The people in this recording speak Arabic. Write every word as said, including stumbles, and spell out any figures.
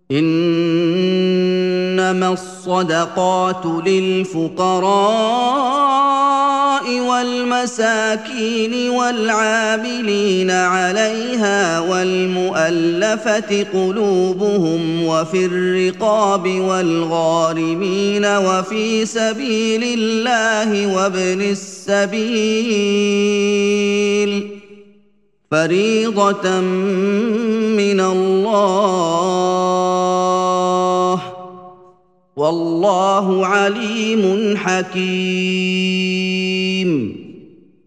إنما الصدقات للفقراء والمساكين والعاملين عليها والمؤلفة قلوبهم وفي الرقاب والغارمين وفي سبيل الله وابن السبيل فريضة من الله والله عليم حكيم.